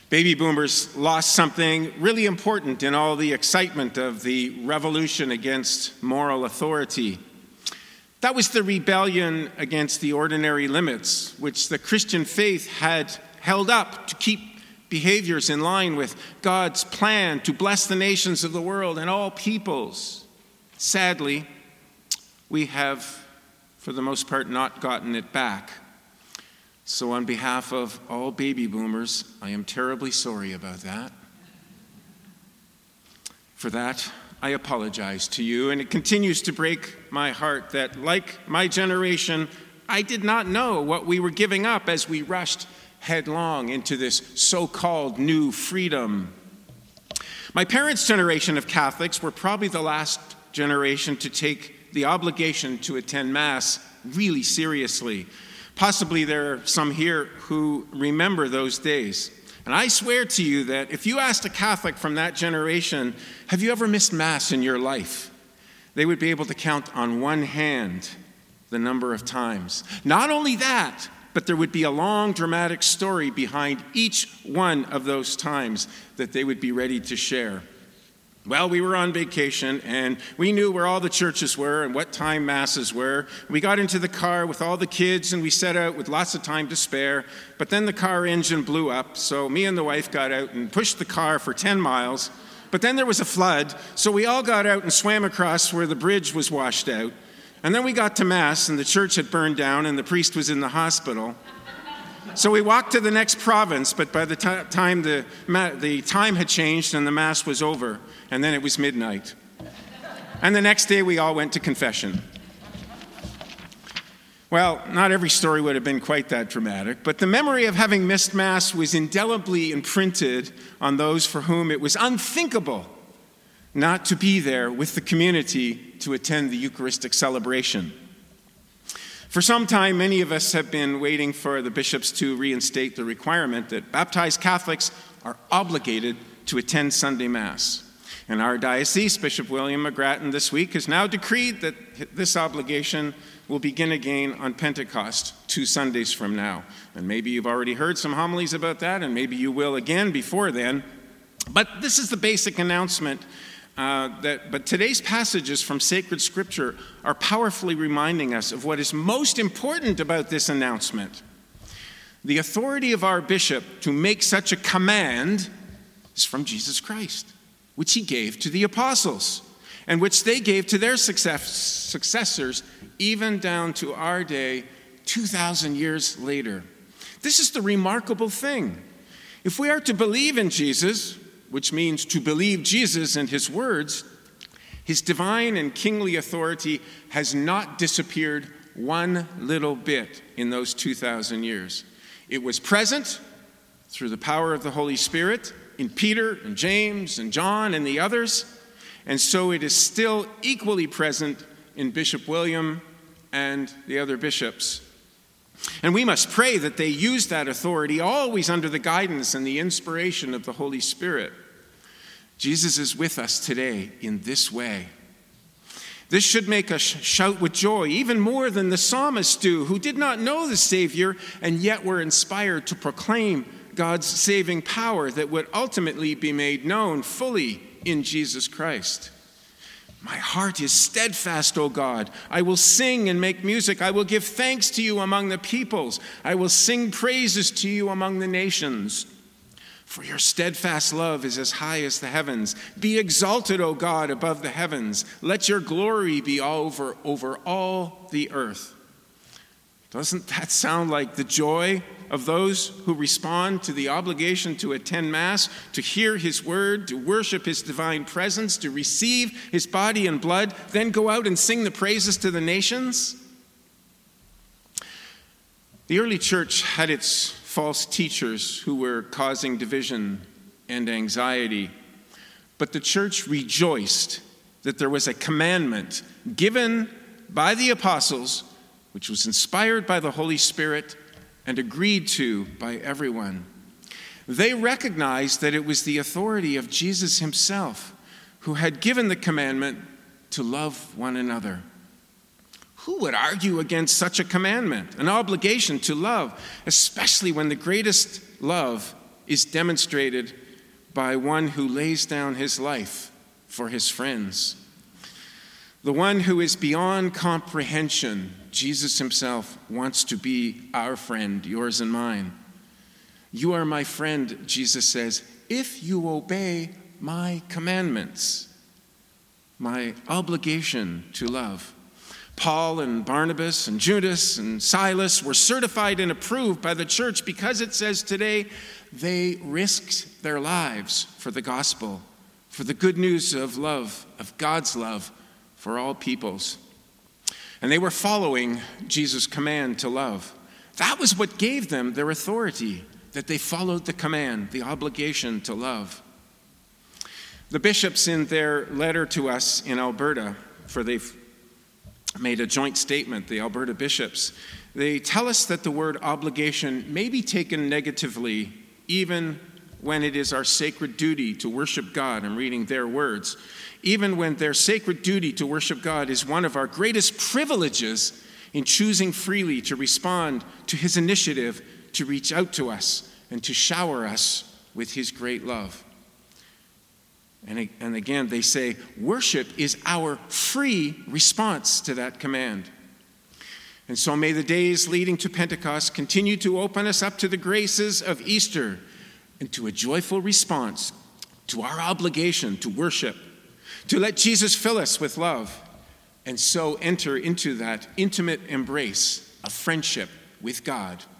Baby boomers lost something really important in all the excitement of the revolution against moral authority. That was the rebellion against the ordinary limits, which the Christian faith had held up to keep behaviors in line with God's plan to bless the nations of the world and all peoples. Sadly, we have, for the most part, not gotten it back. So on behalf of all baby boomers, I am terribly sorry about that. For that, I apologize to you, and it continues to break my heart that, like my generation, I did not know what we were giving up as we rushed headlong into this so-called new freedom. My parents' generation of Catholics were probably the last generation to take the obligation to attend Mass really seriously. Possibly there are some here who remember those days. And I swear to you that if you asked a Catholic from that generation, have you ever missed Mass in your life? They would be able to count on one hand the number of times. Not only that, but there would be a long, dramatic story behind each one of those times that they would be ready to share. Well, we were on vacation, and we knew where all the churches were and what time Masses were. We got into the car with all the kids, and we set out with lots of time to spare. But then the car engine blew up, so me and the wife got out and pushed the car for 10 miles. But then there was a flood, so we all got out and swam across where the bridge was washed out. And then we got to Mass, and the church had burned down, and the priest was in the hospital. So we walked to the next province, but by the time the time had changed and the Mass was over, and then it was midnight. And the next day we all went to confession. Well, not every story would have been quite that dramatic, but the memory of having missed Mass was indelibly imprinted on those for whom it was unthinkable not to be there with the community to attend the Eucharistic celebration. For some time, many of us have been waiting for the bishops to reinstate the requirement that baptized Catholics are obligated to attend Sunday Mass. In our diocese, Bishop William McGrattan this week has now decreed that this obligation will begin again on Pentecost, 2 Sundays from now. And maybe you've already heard some homilies about that, and maybe you will again before then. But this is the basic announcement. But today's passages from sacred scripture are powerfully reminding us of what is most important about this announcement. The authority of our bishop to make such a command is from Jesus Christ, which he gave to the apostles, and which they gave to their successors, even down to our day, 2,000 years later. This is the remarkable thing. If we are to believe in Jesus, which means to believe Jesus and his words, his divine and kingly authority has not disappeared one little bit in those 2,000 years. It was present through the power of the Holy Spirit in Peter and James and John and the others, and so it is still equally present in Bishop William and the other bishops. And we must pray that they use that authority always under the guidance and the inspiration of the Holy Spirit. Jesus is with us today in this way. This should make us shout with joy, even more than the psalmists do, who did not know the Savior and yet were inspired to proclaim God's saving power that would ultimately be made known fully in Jesus Christ. My heart is steadfast, O God. I will sing and make music. I will give thanks to you among the peoples. I will sing praises to you among the nations. For your steadfast love is as high as the heavens. Be exalted, O God, above the heavens. Let your glory be over all the earth. Doesn't that sound like the joy of those who respond to the obligation to attend Mass, to hear his word, to worship his divine presence, to receive his body and blood, then go out and sing the praises to the nations? The early church had its false teachers who were causing division and anxiety, but the church rejoiced that there was a commandment given by the apostles, which was inspired by the Holy Spirit and agreed to by everyone. They recognized that it was the authority of Jesus himself who had given the commandment to love one another. Who would argue against such a commandment, an obligation to love, especially when the greatest love is demonstrated by one who lays down his life for his friends. The one who is beyond comprehension, Jesus himself, wants to be our friend, yours and mine. You are my friend, Jesus says, if you obey my commandments, my obligation to love. Paul and Barnabas and Judas and Silas were certified and approved by the church because it says today they risked their lives for the gospel, for the good news of love, of God's love for all peoples. And they were following Jesus' command to love. That was what gave them their authority, that they followed the command, the obligation to love. The bishops in their letter to us in Alberta, for they've made a joint statement, the Alberta bishops, they tell us that the word obligation may be taken negatively even when it is our sacred duty to worship God. I'm reading their words. Even when their sacred duty to worship God is one of our greatest privileges in choosing freely to respond to his initiative to reach out to us and to shower us with his great love. And again, they say, worship is our free response to that command. And so may the days leading to Pentecost continue to open us up to the graces of Easter and to a joyful response to our obligation to worship, to let Jesus fill us with love, and so enter into that intimate embrace of friendship with God.